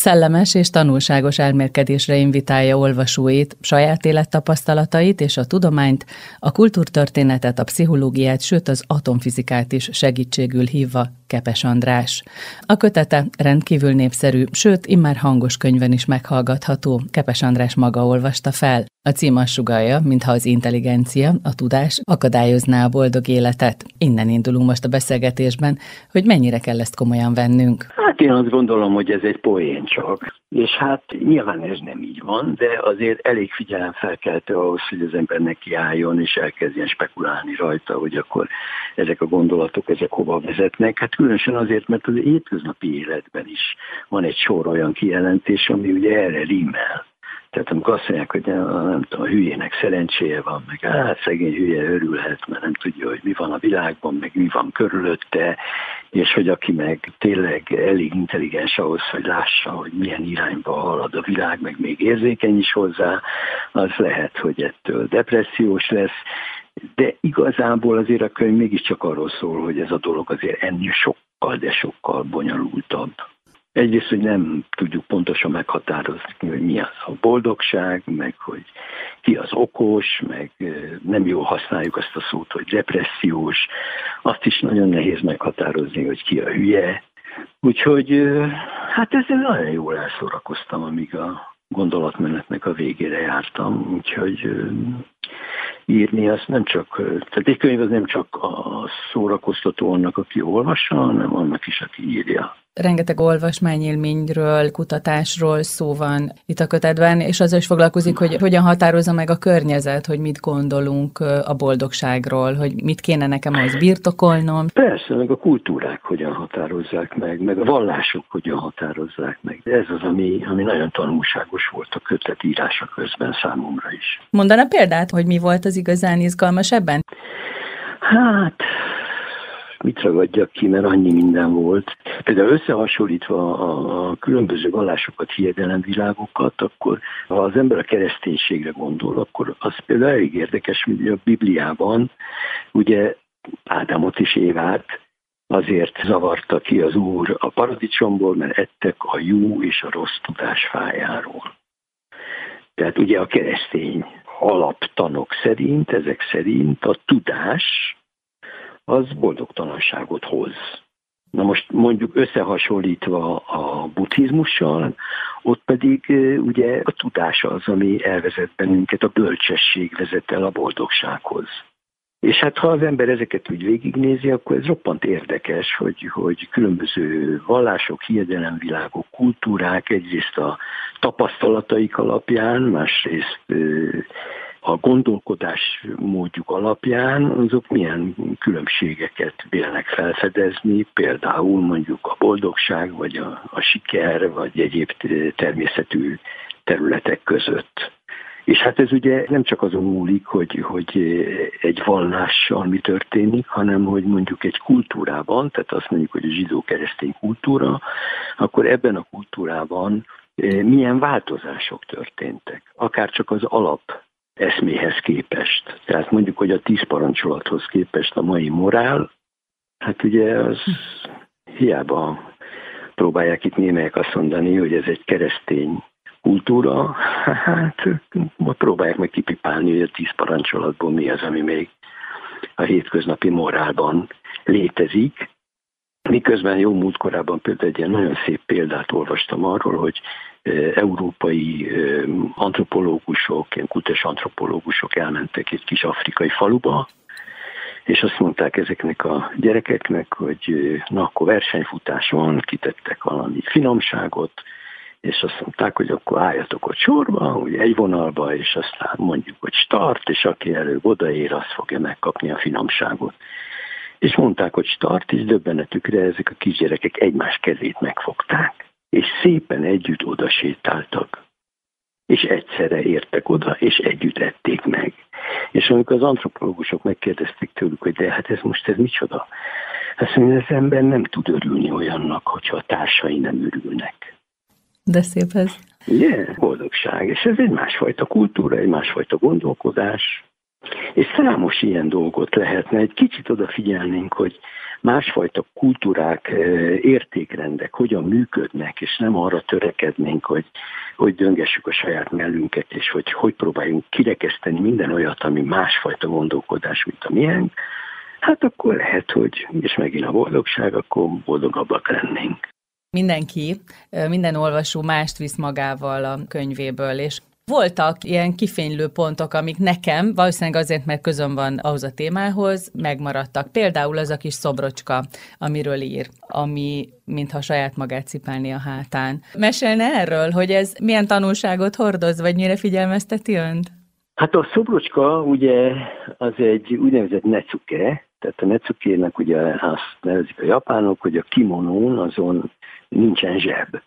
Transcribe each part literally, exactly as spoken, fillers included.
Szellemes és tanulságos elmélkedésre invitálja olvasóit, saját élettapasztalatait és a tudományt, a kultúrtörténetet, a pszichológiát, sőt az atomfizikát is segítségül hívva Kepes András. A kötete rendkívül népszerű, sőt immár hangos könyvben is meghallgatható, Kepes András maga olvasta fel. A cím azt sugallja, mintha az intelligencia, a tudás akadályozná a boldog életet. Innen indulunk most a beszélgetésben, hogy mennyire kell ezt komolyan vennünk. Hát én azt gondolom, hogy ez egy poén csak. És hát nyilván ez nem így van, de azért elég figyelemfelkeltő ahhoz, hogy az ember nekiálljon és elkezdjen spekulálni rajta, hogy akkor ezek a gondolatok, ezek hova vezetnek. Hát különösen azért, mert az hétköznapi életben is van egy sor olyan kijelentés, ami ugye erre rímel. Tehát amikor azt mondják, hogy nem tudom, a hülyének szerencséje van, meg hát szegény hülye örülhet, mert nem tudja, hogy mi van a világban, meg mi van körülötte, és hogy aki meg tényleg elég intelligens ahhoz, hogy lássa, hogy milyen irányba halad a világ, meg még érzékeny is hozzá, az lehet, hogy ettől depressziós lesz. De igazából azért a könyv mégiscsak arról szól, hogy ez a dolog azért ennél sokkal, de sokkal bonyolultabb. Egyrészt, hogy nem tudjuk pontosan meghatározni, hogy mi az a boldogság, meg hogy ki az okos, meg nem jól használjuk azt a szót, hogy depressziós. Azt is nagyon nehéz meghatározni, hogy ki a hülye. Úgyhogy hát ezzel nagyon jól elszórakoztam, amíg a gondolatmenetnek a végére jártam. Úgyhogy írni azt nem csak, tehát egy könyv az nem csak a szórakoztató annak, aki olvassa, hanem annak is, aki írja. Rengeteg olvasmányélményről, kutatásról szó van itt a kötetben, és azzal is foglalkozik, hogy hogyan határozza meg a környezet, hogy mit gondolunk a boldogságról, hogy mit kéne nekem ahhoz birtokolnom. Persze, meg a kultúrák hogyan határozzák meg, meg a vallások hogyan határozzák meg. Ez az, ami, ami nagyon tanulságos volt a kötet írása közben számomra is. Mondana példát, hogy mi volt az igazán izgalmas ebben? Hát... mit ragadjak ki, mert annyi minden volt. Például összehasonlítva a, a különböző vallásokat, hiedelemvilágokat, akkor ha az ember a kereszténységre gondol, akkor az például elég érdekes, hogy a Bibliában ugye Ádámot és Évát azért zavarta ki az Úr a paradicsomból, mert ettek a jó és a rossz tudás fájáról. Tehát ugye a keresztény alaptanok szerint, ezek szerint a tudás az boldogtalanságot hoz. Na most mondjuk összehasonlítva a buddhizmussal, ott pedig ugye a tudás az, ami elvezet bennünket, a bölcsesség vezet el a boldogsághoz. És hát ha az ember ezeket úgy végignézi, akkor ez roppant érdekes, hogy, hogy különböző vallások, hiedelemvilágok, kultúrák egyrészt a tapasztalataik alapján, másrészt a gondolkodás módjuk alapján azok milyen különbségeket vélnek felfedezni, például mondjuk a boldogság, vagy a, a siker, vagy egyéb természetű területek között. És hát ez ugye nem csak azon múlik, hogy, hogy egy vallással mi történik, hanem hogy mondjuk egy kultúrában, tehát azt mondjuk, hogy a zsidó-keresztény kultúra, akkor ebben a kultúrában milyen változások történtek, akár csak az alap eszméhez képest. Tehát mondjuk, hogy a tíz parancsolathoz képest a mai morál, hát ugye az hiába próbálják itt némelyek azt mondani, hogy ez egy keresztény kultúra, hát próbálják meg kipipálni, hogy a tíz parancsolatból mi az, ami még a hétköznapi morálban létezik. Miközben jó múltkorában például egy ilyen nagyon szép példát olvastam arról, hogy európai antropológusok, ilyen kultúrás antropológusok elmentek egy kis afrikai faluba, és azt mondták ezeknek a gyerekeknek, hogy na akkor versenyfutás van, kitettek valami finomságot, és azt mondták, hogy akkor álljatok ott sorba, ugye egy vonalba, és aztán mondjuk, hogy start, és aki előbb odaér, az fogja megkapni a finomságot. És mondták, hogy start, és döbbenetükre ezek a kisgyerekek egymás kezét megfogták, és szépen együtt oda sétáltak. És egyszerre értek oda, és együtt ették meg. És amikor az antropológusok megkérdezték tőlük, hogy de hát ez most ez micsoda? Azt mondja, az ember nem tud örülni olyannak, hogyha a társai nem örülnek. De szép ez. Igen, boldogság. És ez egy másfajta kultúra, egy másfajta gondolkodás. És számos ilyen dolgot lehetne, egy kicsit odafigyelnénk, hogy másfajta kultúrák, értékrendek hogyan működnek, és nem arra törekednénk, hogy, hogy döngessük a saját mellünket, és hogy hogy próbáljunk kirekeszteni minden olyat, ami másfajta gondolkodás, mint a miénk, hát akkor lehet, hogy, és megint a boldogság, akkor boldogabbak lennénk. Mindenki, minden olvasó mást visz magával a könyvéből, és voltak ilyen kifénylő pontok, amik nekem, valószínűleg azért, mert közöm van ahhoz a témához, megmaradtak. Például az a kis szobrocska, amiről ír, ami mintha saját magát cipelni a hátán. Mesélne erről, hogy ez milyen tanulságot hordoz, vagy mire figyelmezteti önt? Hát a szobrocska ugye az egy úgynevezett necuke, tehát a necukének ugye azt nevezik a japánok, hogy a kimonón azon nincsen zseb.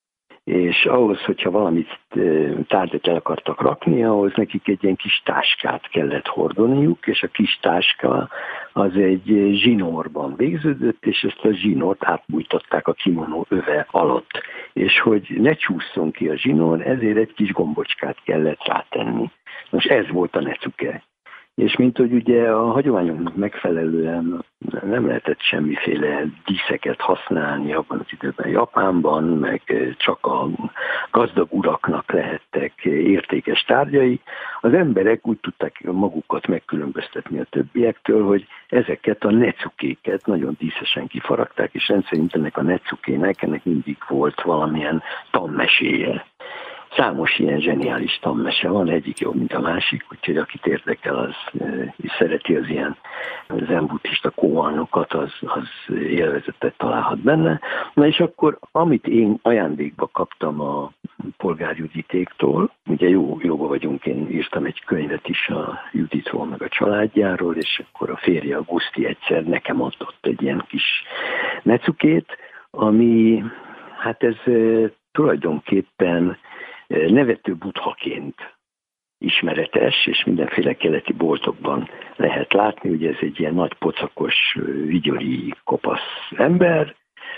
És ahhoz, hogyha valamit tárgyat el akartak rakni, ahhoz nekik egy ilyen kis táskát kellett hordaniuk, és a kis táska az egy zsinórban végződött, és ezt a zsinórt átbújtották a kimonó öve alatt. És hogy ne csúszson ki a zsinór, ezért egy kis gombocskát kellett rátenni. Most ez volt a necuke. És mint hogy ugye a hagyományoknak megfelelően nem lehetett semmiféle díszeket használni abban az időben Japánban, meg csak a gazdag uraknak lehettek értékes tárgyai, az emberek úgy tudták magukat megkülönböztetni a többiektől, hogy ezeket a necukéket nagyon díszesen kifaragták, és rendszerint ennek a necukének ennek mindig volt valamilyen tanmeséje. Számos ilyen zseniális tanmese van, egyik jobb, mint a másik, úgyhogy akit érdekel, az is szereti az ilyen zen-buddhista koanokat, az, az élvezetet találhat benne. Na és akkor, amit én ajándékba kaptam a Polgár Juditéktól, ugye jó, jóba vagyunk, én írtam egy könyvet is a Juditról, meg a családjáról, és akkor a férje, a Guszti egyszer nekem adott egy ilyen kis necukét, ami, hát ez tulajdonképpen nevető buddhaként ismeretes, és mindenféle keleti boltokban lehet látni, ugye ez egy ilyen nagy pocakos, vigyori, kopasz ember,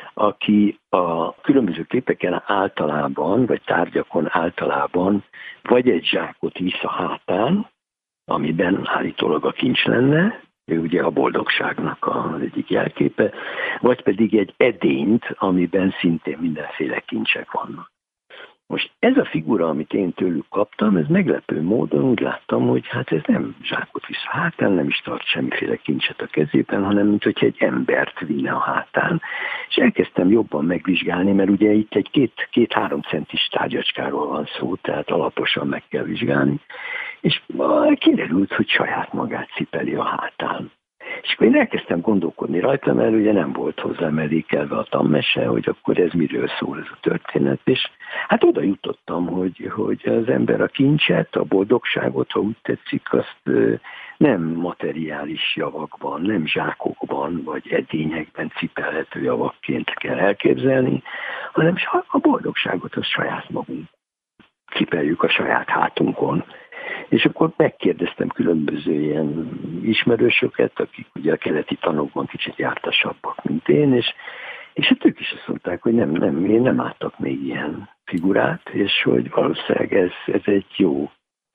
aki a különböző képeken általában, vagy tárgyakon általában vagy egy zsákot visz a hátán, amiben állítólag a kincs lenne, ő ugye a boldogságnak az egyik jelképe, vagy pedig egy edényt, amiben szintén mindenféle kincsek vannak. Most ez a figura, amit én tőlük kaptam, ez meglepő módon úgy láttam, hogy hát ez nem zsákot visz a hátán, nem is tart semmiféle kincset a kezében, hanem mint hogyha egy embert vinne a hátán. És elkezdtem jobban megvizsgálni, mert ugye itt egy két, két-három centis tárgyacskáról van szó, tehát alaposan meg kell vizsgálni. És kiderült, hogy saját magát cipeli a hátán. És akkor én elkezdtem gondolkodni rajta, mert ugye nem volt hozzá mellékelve a tanmese, hogy akkor ez miről szól ez a történet, és hát oda jutottam, hogy, hogy az ember a kincset, a boldogságot, ha úgy tetszik, azt nem materiális javakban, nem zsákokban, vagy edényekben cipelhető javakként kell elképzelni, hanem a boldogságot az saját magunk cipeljük a saját hátunkon. És akkor megkérdeztem különböző ilyen ismerősöket, akik ugye a keleti tanokban kicsit jártasabbak, mint én, és, és hát ők is azt mondták, hogy nem, nem, én nem láttak még ilyen figurát, és hogy valószínűleg ez, ez egy jó,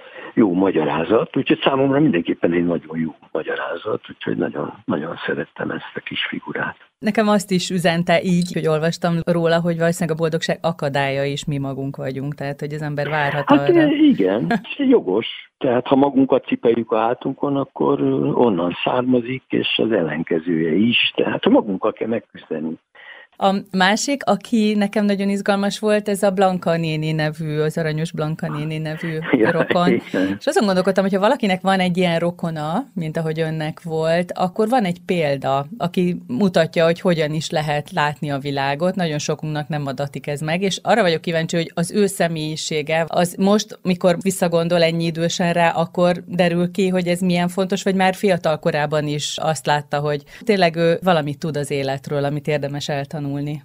jó magyarázat, úgyhogy számomra mindenképpen egy nagyon jó magyarázat, úgyhogy nagyon, nagyon szerettem ezt a kis figurát. Nekem azt is üzente így, hogy olvastam róla, hogy valószínűleg a boldogság akadálya is mi magunk vagyunk, tehát hogy az ember várhat hát arra. Igen, jogos. Tehát ha magunkat cipeljük a hátunkon, akkor onnan származik, és az ellenkezője is. Tehát ha magunkkal kell megküzdeni. A másik, aki nekem nagyon izgalmas volt, ez a Blanka néni nevű, az aranyos Blanka néni nevű ja, rokon. Igen. És azon gondolkodtam, hogy ha valakinek van egy ilyen rokona, mint ahogy önnek volt, akkor van egy példa, aki mutatja, hogy hogyan is lehet látni a világot. Nagyon sokunknak nem adatik ez meg, és arra vagyok kíváncsi, hogy az ő személyisége, az most, mikor visszagondol ennyi idősen rá, akkor derül ki, hogy ez milyen fontos, vagy már fiatal korában is azt látta, hogy tényleg ő valamit tud az életről, amit érdemes eltanulni.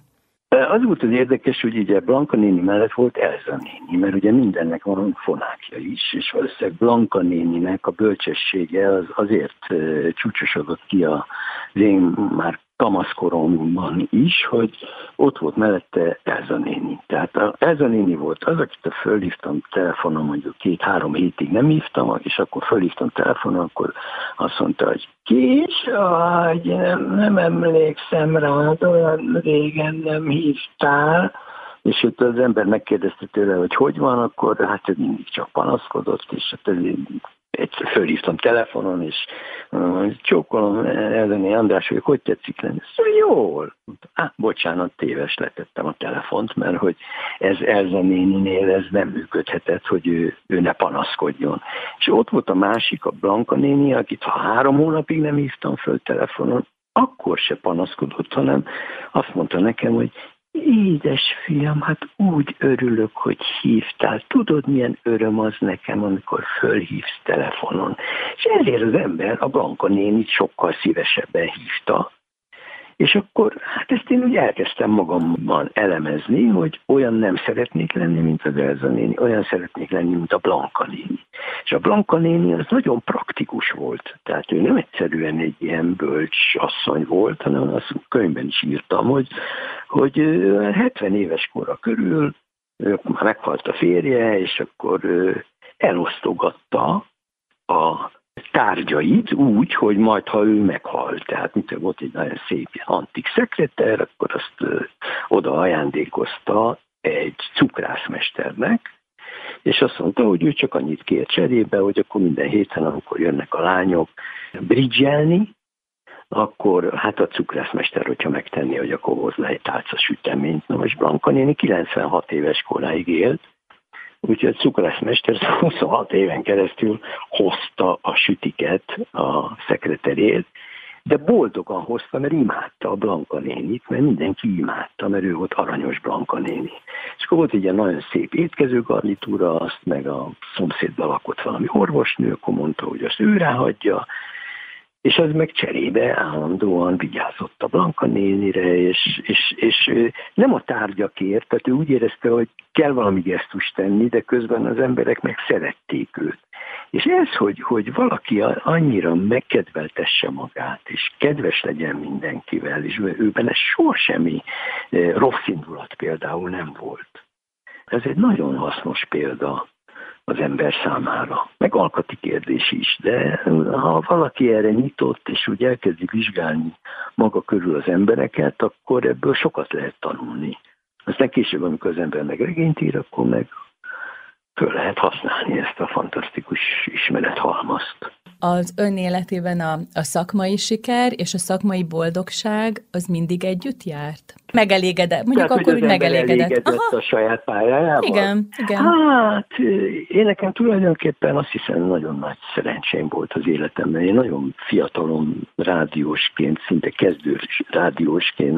Az volt az érdekes, hogy ugye Blanka néni mellett volt Elza néni, mert ugye mindennek van fonákja is, és valószínűleg Blanka néninek a bölcsessége az azért csúcsosodott ki az én már kamaszkoromban is, hogy ott volt mellette Elza néni. Tehát a Elza néni volt az, akit fölhívtam telefonon, mondjuk két-három hétig nem hívtam, és akkor fölhívtam telefonon, akkor azt mondta, hogy kis vagy, nem, nem emlékszem rád, olyan régen nem hívtál, és ott az ember megkérdezte tőle, hogy hogy van, akkor hát ő mindig csak panaszkodott, és hát egyszer fölhívtam telefonon, és uh, csókolom, Elzené András, hogy hogy tetszik lenni? Szóval jól. Á, bocsánat, téves letettem a telefont, mert hogy ez Elza néninél ez nem működhetett, hogy ő, ő ne panaszkodjon. És ott volt a másik, a Blanka néni, akit ha három hónapig nem hívtam föl telefonon, akkor se panaszkodott, hanem azt mondta nekem, hogy édes fiam, hát úgy örülök, hogy hívtál. Tudod, milyen öröm az nekem, amikor fölhívsz telefonon. És ezért az ember a Blanka nénit sokkal szívesebben hívta. És akkor, hát ezt én úgy elkezdtem magamban elemezni, hogy olyan nem szeretnék lenni, mint az Elza néni, olyan szeretnék lenni, mint a Blanka néni. És a Blanka néni az nagyon praktikus volt. Tehát ő nem egyszerűen egy ilyen bölcs asszony volt, hanem azt könyvben is írtam, hogy, hogy hetven éves kora körül már meghalt a férje, és akkor elosztogatta a tárgyait úgy, hogy majd, ha ő meghalt, tehát mint volt egy nagyon szép antik szekreter, akkor azt ö, oda ajándékozta egy cukrászmesternek, és azt mondta, hogy ő csak annyit kér cserébe, hogy akkor minden héten, amikor jönnek a lányok bridgelni, akkor hát a cukrászmester, hogyha megtenni, hogy akkor hozna egy tálca süteményt. Na most Blanka néni kilencvenhat éves koráig élt, úgyhogy a cukrászmester huszonhat éven keresztül hozta a sütiket a szekreterért, de boldogan hozta, mert imádta a Blanka nénit, mert mindenki imádta, mert ő volt aranyos Blanka néni. És akkor volt egy ilyen nagyon szép étkezőgarnitúra, azt meg a szomszédban lakott valami orvosnő, akkor mondta, hogy azt ő ráhagyja, és az meg cserébe állandóan vigyázott a Blanka nénire, és, és, és nem a tárgyakért, tehát ő úgy érezte, hogy kell valami gesztust tenni, de közben az emberek meg szerették őt. És ez, hogy, hogy valaki annyira megkedveltesse magát, és kedves legyen mindenkivel, és ő benne soha semmi rossz indulat például nem volt. Ez egy nagyon hasznos példa az ember számára. Meg alkati kérdés is, de ha valaki erre nyitott, és úgy elkezdi vizsgálni maga körül az embereket, akkor ebből sokat lehet tanulni. Aztán később, amikor az ember meg regényt ír, akkor meg föl lehet használni ezt a fantasztikus ismerethalmazt. Az ön életében a, a szakmai siker és a szakmai boldogság az mindig együtt járt? Megelégedett, mondjuk Tehát, akkor úgy megelégedett. elégedett a saját pályájával? Igen, igen. Hát én nekem tulajdonképpen azt hiszem nagyon nagy szerencsém volt az életemben. Én nagyon fiatalon rádiósként, szinte kezdő rádiósként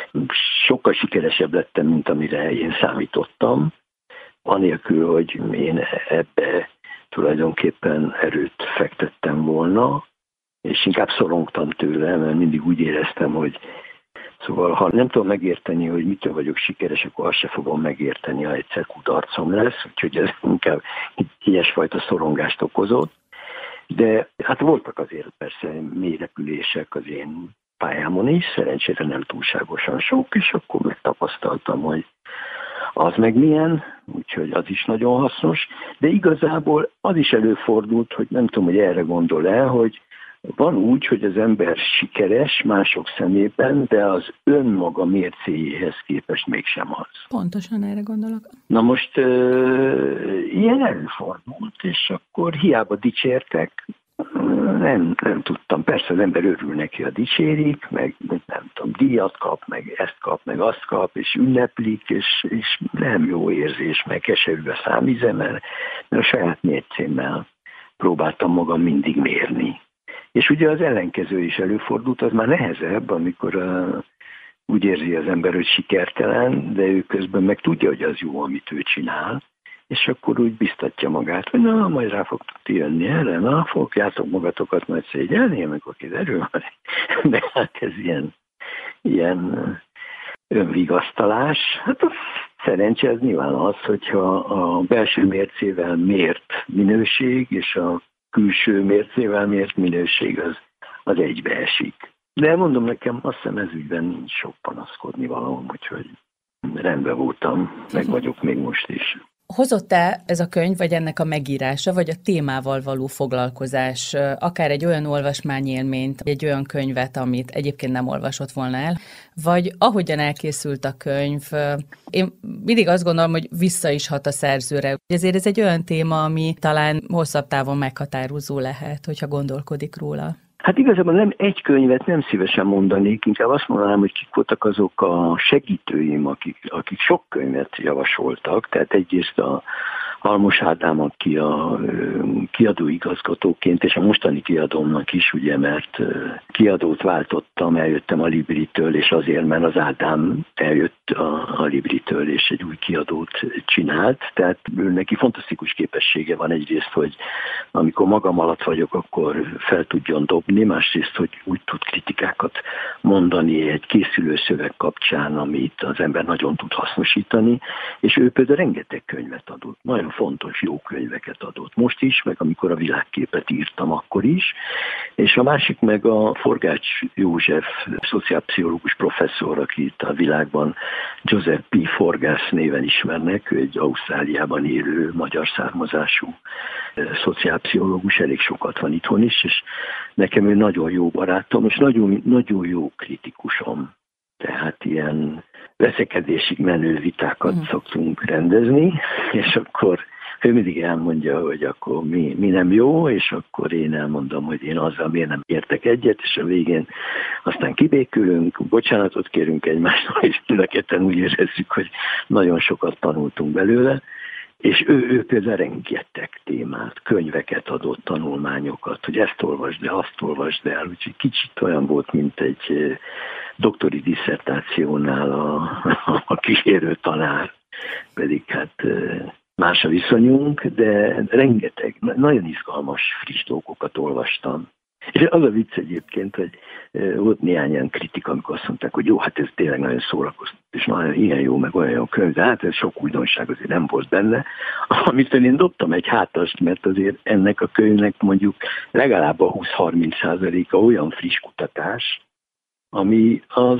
sokkal sikeresebb lettem, mint amire én számítottam. Anélkül, hogy én ebbe tulajdonképpen erőt fektettem volna, és inkább szorongtam tőle, mert mindig úgy éreztem, hogy szóval, ha nem tudom megérteni, hogy mitől vagyok sikeres, akkor azt se fogom megérteni, ha egyszer kudarcom lesz, úgyhogy ez inkább ilyesfajta szorongást okozott. De hát voltak azért persze mély repülések az én pályámon is, szerencsére nem túlságosan sok, és akkor megtapasztaltam, hogy az meg milyen, úgyhogy az is nagyon hasznos, de igazából az is előfordult, hogy nem tudom, hogy erre gondol-e, hogy van úgy, hogy az ember sikeres mások szemében, de az önmaga mércéjéhez képest mégsem az. Pontosan erre gondolok. Na most ö, ilyen előfordult, és akkor hiába dicsértek, nem, nem tudtam. Persze az ember örül neki, ha dicsérik, meg nem tudom, díjat kap, meg ezt kap, meg azt kap, és ünneplik, és, és nem jó érzés, meg keserű a számíze, mert, mert a saját mércémmel próbáltam magam mindig mérni. És ugye az ellenkező is előfordult, az már nehezebb, amikor uh, úgy érzi az ember, hogy sikertelen, de ő közben meg tudja, hogy az jó, amit ő csinál, és akkor úgy biztatja magát, hogy na, majd rá fog tudni jönni erre, na, fogjátok magatokat majd szégyelni, amikor kiderül. De hát ez ilyen, ilyen önvigasztalás. Hát a szerencse ez nyilván az, hogyha a belső mércével mért minőség, és a külső mércével mért minőség az, az egybeesik. De mondom nekem, azt hiszem ez ügyben nincs sok panaszkodni valahol, úgyhogy rendben voltam, meg vagyok még most is. Hozott-e ez a könyv, vagy ennek a megírása, vagy a témával való foglalkozás, akár egy olyan olvasmányélményt, egy olyan könyvet, amit egyébként nem olvasott volna el, vagy ahogyan elkészült a könyv, én mindig azt gondolom, hogy vissza is hat a szerzőre. Ezért ez egy olyan téma, ami talán hosszabb távon meghatározó lehet, hogyha gondolkodik róla. Hát igazából nem egy könyvet nem szívesen mondanék, inkább azt mondanám, hogy kik voltak azok a segítőim, akik, akik sok könyvet javasoltak. Tehát egyrészt a Halmos Ádám, aki a kiadóigazgatóként, és a mostani kiadómnak is, ugye, mert kiadót váltottam, eljöttem a Libritől, és azért, mert az Ádám eljött a, a Libritől, és egy új kiadót csinált. Tehát neki fantasztikus képessége van egyrészt, hogy amikor magam alatt vagyok, akkor fel tudjon dobni, másrészt, hogy úgy tud kritikákat mondani egy készülő szöveg kapcsán, amit az ember nagyon tud hasznosítani, és ő például rengeteg könyvet adott, nagyon fontos, jó könyveket adott. Most is, meg amikor a Világképet írtam, akkor is. És a másik meg a Forgács József, szociálpszichológus professzor, akit a világban Joseph P. Forgász néven ismernek, ő egy Ausztráliában élő, magyar származású szociálpszichológus, elég sokat van itthon is, és nekem ő nagyon jó barátom, és nagyon, nagyon jó kritikusom. Tehát ilyen veszekedésig menő vitákat mm. szoktunk rendezni, és akkor ő mindig elmondja, hogy akkor mi, mi nem jó, és akkor én elmondom, hogy én azzal miért nem értek egyet, és a végén aztán kibékülünk, bocsánatot kérünk egymástól, és mind a ketten úgy érezzük, hogy nagyon sokat tanultunk belőle, és ő, ő például rengeteg témát, könyveket adott, tanulmányokat, hogy ezt olvasd el, azt olvasd el, úgyhogy kicsit olyan volt, mint egy doktori disszertációnál a, a kísérő tanár, pedig hát más a viszonyunk, de rengeteg, nagyon izgalmas, friss dolgokat olvastam. És az a vicc egyébként, hogy volt néhány ilyen kritika, amikor azt mondták, hogy jó, hát ez tényleg nagyon szórakoztató, és nagyon ilyen jó, meg olyan jó könyv, de hát ez sok újdonság azért nem volt benne. Amitől én dobtam egy hátast, mert azért ennek a könyvnek mondjuk legalább a húsz-harminc százaléka olyan friss kutatás, ami az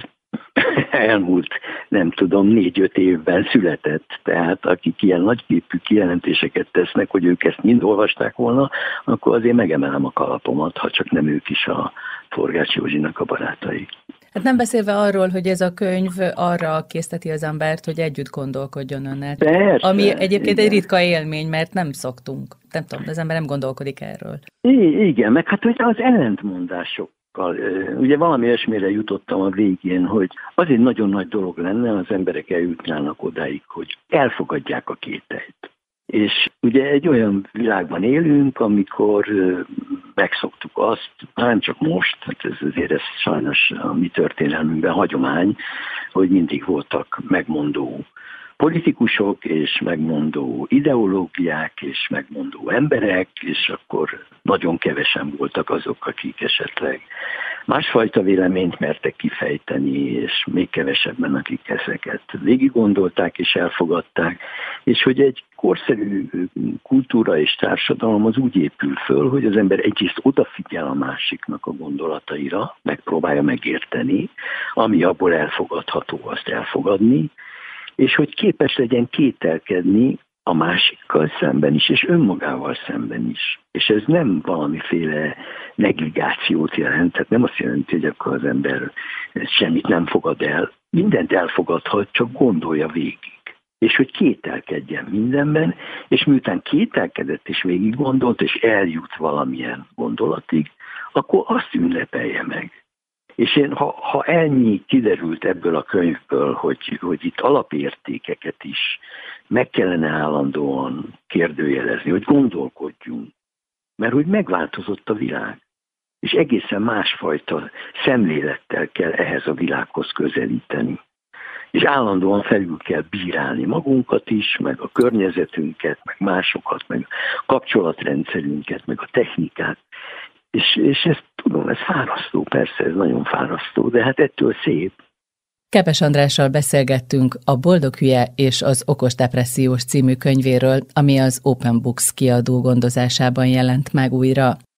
elmúlt, nem tudom, négy-öt évben született. Tehát akik ilyen nagyképű kijelentéseket tesznek, hogy ők ezt mind olvasták volna, akkor azért megemelem a kalapomat, ha csak nem ők is a Forgács Józsinak a barátai. Hát nem beszélve arról, hogy ez a könyv arra készteti az embert, hogy együtt gondolkodjon önnel. Persze, ami egyébként igen. egy ritka élmény, mert nem szoktunk. Nem tudom, az ember nem gondolkodik erről. I- igen, meg hát hogy az ellentmondások. Ugye valami olyasmire jutottam a végén, hogy az egy nagyon nagy dolog lenne, az emberek eljutnának odáig, hogy elfogadják a kételyt. És ugye egy olyan világban élünk, amikor megszoktuk azt, nem csak most, hát ez azért ez sajnos a mi történelmünkben hagyomány, hogy mindig voltak megmondó politikusok, és megmondó ideológiák, és megmondó emberek, és akkor nagyon kevesen voltak azok, akik esetleg másfajta véleményt mertek kifejteni, és még kevesebben, akik ezeket végig gondolták és elfogadták, és hogy egy korszerű kultúra és társadalom az úgy épül föl, hogy az ember egyrészt odafigyel a másiknak a gondolataira, megpróbálja megérteni, ami abból elfogadható, azt elfogadni, és hogy képes legyen kételkedni a másikkal szemben is, és önmagával szemben is. És ez nem valamiféle negligációt jelent, tehát nem azt jelenti, hogy akkor az ember semmit nem fogad el. Mindent elfogadhat, csak gondolja végig. És hogy kételkedjen mindenben, és miután kételkedett és végig gondolt, és eljut valamilyen gondolatig, akkor azt ünnepelje meg. És én, ha, ha ennyi kiderült ebből a könyvből, hogy, hogy itt alapértékeket is meg kellene állandóan kérdőjelezni, hogy gondolkodjunk, mert hogy megváltozott a világ, és egészen másfajta szemlélettel kell ehhez a világhoz közelíteni. És állandóan felül kell bírálni magunkat is, meg a környezetünket, meg másokat, meg a kapcsolatrendszerünket, meg a technikát. És, és ezt tudom, ez fárasztó, persze, ez nagyon fárasztó, de hát ettől szép. Kepes Andrással beszélgettünk a Boldog hülye és az okos depressziós című könyvéről, ami az Open Books kiadó gondozásában jelent meg újra.